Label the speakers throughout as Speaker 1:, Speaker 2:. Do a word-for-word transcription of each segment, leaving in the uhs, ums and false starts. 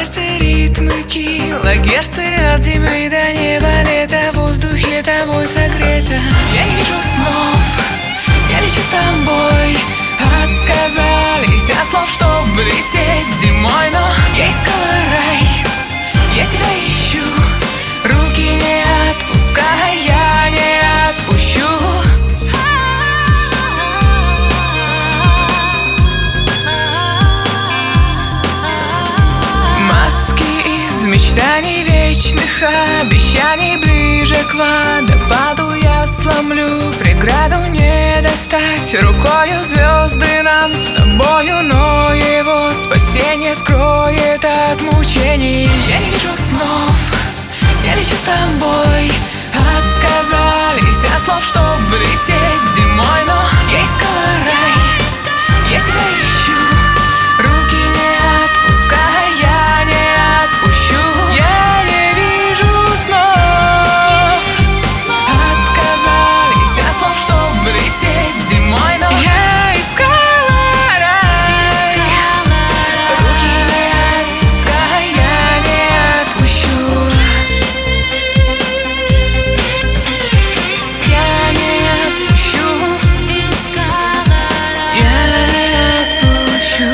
Speaker 1: сердце ритмы килогерцы, от земли до неба лето, в воздухе тобой согрето. Я не вижу снов, я лечу с тобой. Отказались от слов, чтоб лететь зимой, но я искала рай, я тебя ищу. Руки не отпускай, я не отпущу. Мечтаний вечных, обещаний, ближе к водопаду я сломлю преграду. Не достать рукою звезды нам с тобою, но его спасение скроет от мучений. Я не вижу снов, я лечу с тобой. Отказались от слов, чтоб лететь зимой, но я искала рай, я тебя ищу. Руки не отпускай, я не отпущу. Я не вижу снов, отказались от слов, чтоб лететь зимой, но я искала рай. Руки не отпускай, я не отпущу. Я не отпущу. Я не отпущу.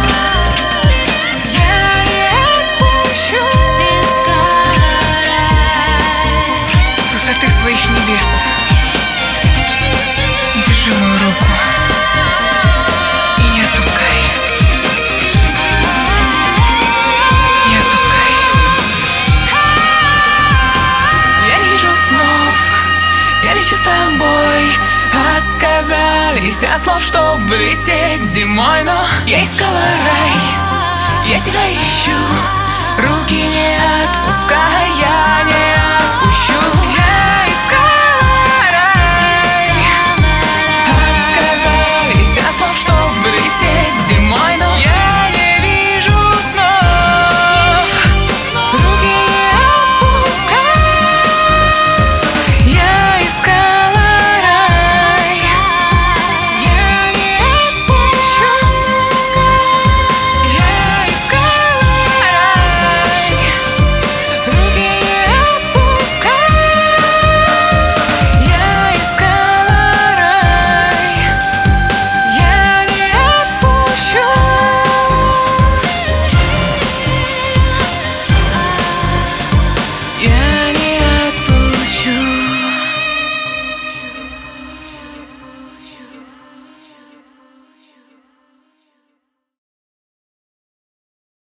Speaker 1: Своих небес держи мою руку и не отпускай, не отпускай. Я не вижу снов, я лечу с тобой. Отказались от слов, чтоб лететь зимой, но я искала рай, я тебя ищу. Руки не отпускай, я не